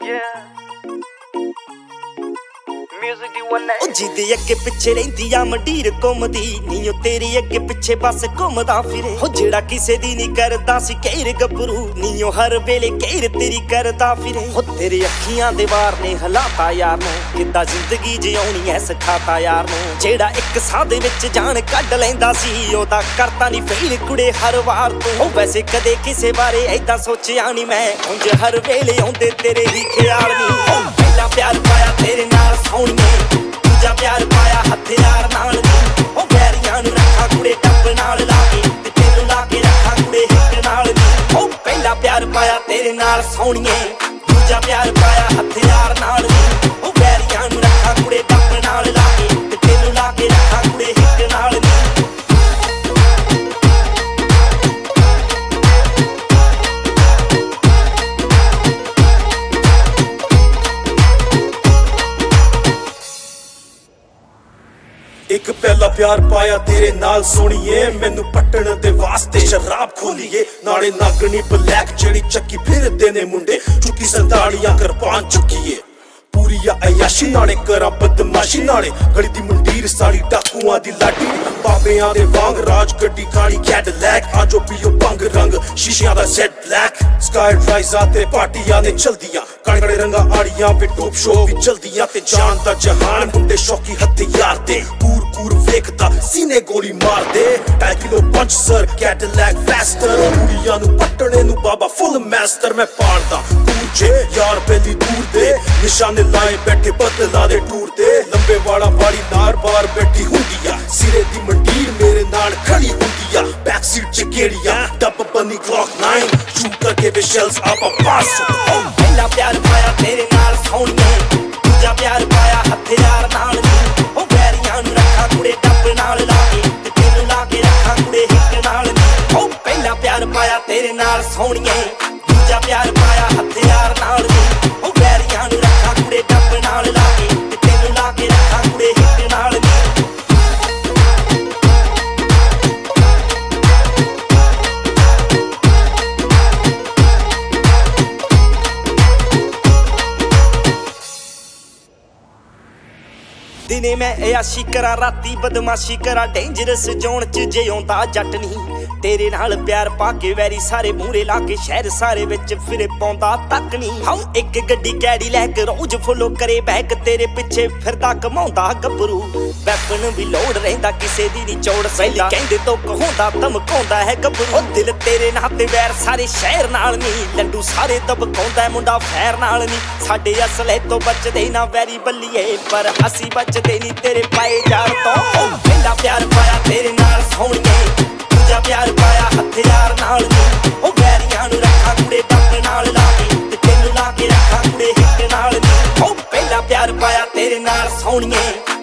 ਜਿਹਦੇ ਅੱਗੇ ਪਿੱਛੇ ਰਹਿੰਦੀ ਆ ਮੰਡੀਰ ਘੁੰਮਦੀ ਨੀ ਉਹ ਤੇਰੀ ਅੱਗੇ ਪਿੱਛੇ ਬਸ ਘੁੰਮਦਾ ਫਿਰੇ ਹੋ ਜਿਹੜਾ ਕਿਸੇ ਦੀ ਨਹੀਂ ਕਰਦਾ ਸੀ ਕਹਿਰ ਗੱਭਰੂ ਨੀ ਉਹ ਹਰ ਵੇਲੇ ਕਹਿਰ ਤੇਰੀ ਕਰਦਾ ਫਿਰੇ ਹੋ ਤੇਰੇ ਅੱਖੀਆਂ ਦੇ ਵਾਰ ਨੇ ਹਲਾਤਾ ਯਾਰ ਨੂੰ ਕਿੱਦਾਂ ਜ਼ਿੰਦਗੀ ਜਿਉਣੀ ਐ ਸਿਖਾਤਾ ਯਾਰ ਨੂੰ ਜਿਹੜਾ ਇੱਕ ਸਾਹ ਦੇ ਵਿੱਚ ਜਾਨ ਕੱਢ ਲੈਂਦਾ ਸੀ ਉਹਦਾ ਕਰਤਾ ਨਹੀਂ ਫੇਲ ਕੁੜੇ ਹਰ ਵਾਰ ਤੂੰ ਵੈਸੇ ਕਦੇ ਕਿਸੇ ਬਾਰੇ ਐਦਾਂ ਸੋਚਿਆ ਨਹੀਂ ਮੈਂ ਉਂਝ ਹਰ ਵੇਲੇ ਆਉਂਦੇ ਤੇਰੇ ਹੀ ਖਿਆਲ ਨਹੀਂ ਪਹਿਲਾ ਪਿਆਰ ਪਾਇਆ ਤੇਰੇ ਨਾਲ ਸੋਹਣੀਏ ਦੂਜਾ ਪਿਆਰ ਪਾਇਆ ਹਥਿਆਰ ਨਾਲ ਨੀ ਉਹ ਵੈਰੀਆਂ ਨੂੰ ਰੱਖਾਂ ਕੁੜੇ ਟੱਪ ਨਾਲ ਲਾ ਕੇ ਤੇ ਤੈਨੂੰ ਲਾ ਕੇ ਰੱਖਾਂ ਕੁੜੇ ਹਿੱਕ ਨਾਲ ਨੀ ਉਹ ਪਹਿਲਾ ਪਿਆਰ ਪਾਇਆ ਤੇਰੇ ਨਾਲ ਸੋਹਣੀਏ ਦੂਜਾ ਪਿਆਰ ਪਾਇਆ ਹਥਿਆਰ ਨਾਲ ਨੀ ਉਹ ਵੈਰੀਆਂ ਨੂੰ ਰੱਖਾਂ ਕੁੜੇ ਟੱਪ ਨਾਲ ਲਾ ਕੇ ਤੇ ਤੈਨੂੰ ਲਾ ਕੇ ਰੱਖਾਂ ਕੁੜੇ ਹਿੱਕ ਨਾਲ ਨੀ ਇੱਕ ਪਹਿਲਾ ਪਿਆਰ ਪਾਇਆ ਤੇਰੇ ਨਾਲ ਸੋਹਣੀਏ ਮੈਨੂੰ ਪੱਟਣ ਦੇ ਵਾਸਤੇ ਸ਼ਰਾਬ ਖੋਲੀਏ ਨਾਲੇ ਨਾਗਣੀ ਬਲੈਕ ਜਿਹੜੀ ਚੱਕੀ ਫਿਰਦੇ ਨੇ ਮੁੰਡੇ ਚੁੱਕੀ ਸੰਤਾੜੀਆਂ ਕਿਰਪਾਨ ਚੁੱਕੀਏ ਪੂਰੀ ਆ ਅਯਾਸ਼ੀ ਨਾਲੇ ਕਰਾਂ ਬਦਮਾਸ਼ੀ ਨਾਲੇ ਗਲੀ ਦੀ ਮੰਡੀਰ ਸਾੜੀ ਡਾਕੂਆਂ ਦੀ ਲਾਡੀ ਬਾਬਿਆਂ ਦੇ ਵਾਂਗ ਰਾਜ ਗੱਡੀ ਕਾਲੀ ਕੈਡਲੈਕ ਆਜੋ ਪੀਓ ਭੰਗ ਰੰਗ ਸ਼ੀਸ਼ਿਆਂ ਦਾ ਸੈਟ ਬਲੈਕ ਸਕਾਈ ਡਰਾਈਜ਼ਾਂ ਤੇ ਪਾਰਟੀਆਂ ਨੇ ਚਲਦੀਆਂ ਕਾਲੇ ਰੰਗਾਂ ਆੜੀਆਂ ਵੀ ਟੋਪ ਸ਼ੋ ਵੀ ਚਲਦੀਆਂ ਤੇ ਜਾਨ ਦਾ ਜਹਾਨ ਮੁੰਡੇ ਸ਼ੌਕੀ ਹਥਿਆਰ ਤੇ ਕੂਰ ਵੇਖਦਾ ਸੀਨੇ ਗੋਲੀ ਮਾਰਦੇ 2 ਕਿਲੋ ਪੰਚ ਸਰ ਕੈਡਲੈਕ ਫੈਸਟਰ ਕੁੜੀਆਂ ਨੂੰ ਪੱਟਣੇ ਨੂੰ ਬਾਬਾ ਫੁੱਲ ਮਾਸਟਰ ਮੈਂ ਪਾੜਦਾ ਕੂਜੇ ਯਾਰ ਪਹਿਲੀ ਦੂਰ ਦੇ ਨਿਸ਼ਾਨੇ ਲਾਏ ਬੈਠੇ ਬਦਲਾ ਦੇ ਟੂਰ ਤੇ ਲੰਬੇ ਵਾਲਾ ਵਾਲੀ ਨਾਰ ਬਾਰ ਬੈਠੀ ਹੁੰਦੀ ਆ ਸਿਰੇ ਦੀ ਮੰਡੀਰ ਮੇਰੇ ਨਾਲ ਖੜੀ ਹੁੰਦੀ ਆ ਬੈਕ ਸੀਟ ਚ ਗੇੜੀਆਂ ਡੱਬ ਬੰਨੀ ਕਲੌਕ 9 ਸ਼ੂਟ ਕਰਕੇ ਵੇ ਸ਼ੈਲਸ ਆਪਾ ਪਾਸ ਪਹਿਲਾ ਪਿਆਰ ਪਾਇਆ ਤੇਰੇ ਨਾਲ ਸੋਹਣੀਏ ਦੂਜਾ ਪਿਆਰ ਪਾਇਆ ਹਥਿਆਰ ਨਾਲ ਨੀ ਉਹ ਵੈਰੀਆਂ ਨੂੰ ਰੱਖਾਂ ਕੁੜੇ ਟੱਪ ਨਾਲ ਲਾ ਕੇ ਤੇ ਤੈਨੂੰ ਲਾ ਕੇ ਰੱਖਾਂ ਕੁੜੇ ਹਿੱਕ ਨਾਲ ਨੀ ਉਹ ਪਹਿਲਾ ਪਿਆਰ ਪਾਇਆ ਤੇਰੇ ਨਾਲ ਸੋਹਣੀਏ ਦੂਜਾ ਪਿਆਰ ਪਾਇਆ ਹਥਿਆਰ ਨਾਲ ਨੀ ਉਹ ਵੈਰੀਆਂ ਨੂੰ ਰੱਖਾਂ ਕੁੜੇ ਟੱਪ ਨਾਲ ਲਾ ਕੇ ਤੇ ਤੈਨੂੰ ਲਾ ਕੇ ਰੱਖਾਂ ਕੁੜੇ ਹਿੱਕ ਨਾਲ ਨੀ ਦਿਨੇ ਮੈਂ ਅਯਾਸ਼ੀ ਕਰਾਂ ਰਾਤੀ ਬਦਮਾਸ਼ੀ ਕਰਾਂ ਡੇਂਜਰਸ ਜ਼ੋਨ ਚ ਜੇ ਆਉਂਦਾ ਜੱਟ ਨਹੀਂ ਤੇਰੇ ਨਾਲ ਪਿਆਰ ਪਾ ਕੇ ਵੈਰੀ ਸਾਰੇ ਮੂਹਰੇ ਲਾ ਕੇ ਸ਼ਹਿਰ ਸਾਰੇ ਵਿੱਚ ਫਿਰੇ ਪਾਉਂਦਾ ਤੱਕ ਨਹੀਂ ਹਾਂ ਇੱਕ ਗੱਡੀ ਕੈਡੀ ਲੈ ਕੇ ਰੋਜ਼ ਫੋਲੋ ਕਰੇ ਬੈਗ ਤੇਰੇ ਪਿੱਛੇ ਫਿਰਦਾ ਕਮਾਉਂਦਾ ਗੱਭਰੂ ਵੈਪਨ ਵੀ ਲੋਡ ਰਹਿੰਦਾ ਕਿਸੇ ਦੀ ਨਹੀਂ ਚੋੜ ਸੈਲੀ ਕਹਿੰਦੇ ਤੋਂ ਕਹਾਉਂਦਾ ਧਮਕਾਉਂਦਾ ਹੈ ਗੱਭਰੂ ਉਹ ਦਿਲ ਤੇਰੇ ਨਾਂ ਤੇ ਵੈਰ ਸਾਰੇ ਸ਼ਹਿਰ ਨਾਲ ਨਹੀਂ ਲੰਡੂ ਸਾਰੇ ਦਬਕਾਉਂਦਾ ਮੁੰਡਾ ਫੈਰ ਨਾਲ ਨਹੀਂ ਸਾਡੇ ਅਸਲੇ ਤੋਂ ਬਚਦੇ ਨਾ ਵੈਰੀ ਬੱਲੀਏ ਪਰ ਅਸੀਂ ਬਚਦੇ ਨਹੀਂ ਤੇਰੇ ਪਾਏ ਯਾਰ ਤੋਂ ਪਹਿਲਾ ਪਿਆਰ ਪਾਇਆ ਤੇਰੇ ਨਾਲ ਸੋਹਣੀਏ ਦੂਜਾ ਪਿਆਰ ਪਾਇਆ ਹਥਿਆਰ ਨਾਲ ਨੀ ਉਹ ਵੈਰੀਆਂ ਨੂੰ ਰੱਖਾਂ ਕੁੜੇ ਟੱਪ ਨਾਲ ਲਾ ਕੇ ਤੇ ਤੈਨੂੰ ਲਾ ਕੇ ਰੱਖਾਂ ਕੁੜੇ ਹਿੱਕ ਨਾਲ ਨੀ ਉਹ ਪਹਿਲਾ ਪਿਆਰ ਪਾਇਆ ਤੇਰੇ ਨਾਲ ਸੋਹਣੀਏ